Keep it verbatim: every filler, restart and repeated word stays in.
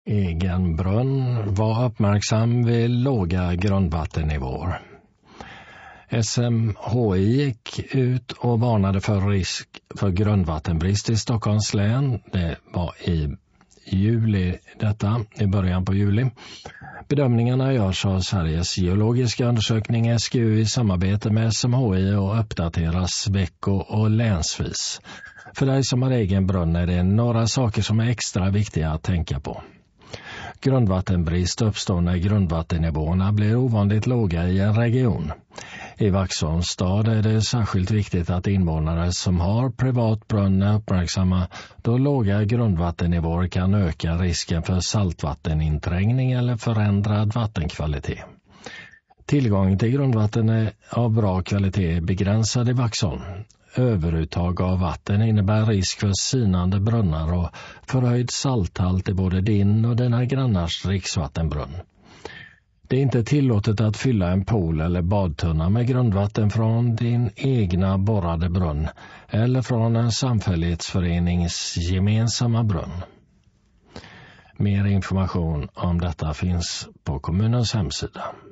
Egen brunn var uppmärksam vid låga grundvattennivåer. S M H I gick ut och varnade för risk för grundvattenbrist i Stockholms län. Det var i juli detta, i början på juli. Bedömningarna görs av Sveriges geologiska undersökning S G U i samarbete med S M H I och uppdateras vecko- och länsvis. För dig som har egen brunn är det några saker som är extra viktiga att tänka på. Grundvattenbrist uppstår när grundvattennivåerna blir ovanligt låga i en region. I Vaxholms stad är det särskilt viktigt att invånare som har privat brunn är uppmärksamma, då låga grundvattennivåer kan öka risken för saltvatteninträngning eller förändrad vattenkvalitet. Tillgången till grundvatten är av bra kvalitet begränsad i Vaxholm. Överuttag av vatten innebär risk för sinande brunnar och förhöjd salthalt i både din och dina grannars dricksvattenbrunn. Det är inte tillåtet att fylla en pool eller badtunna med grundvatten från din egna borrade brunn eller från en samfällighetsförenings gemensamma brunn. Mer information om detta finns på kommunens hemsida.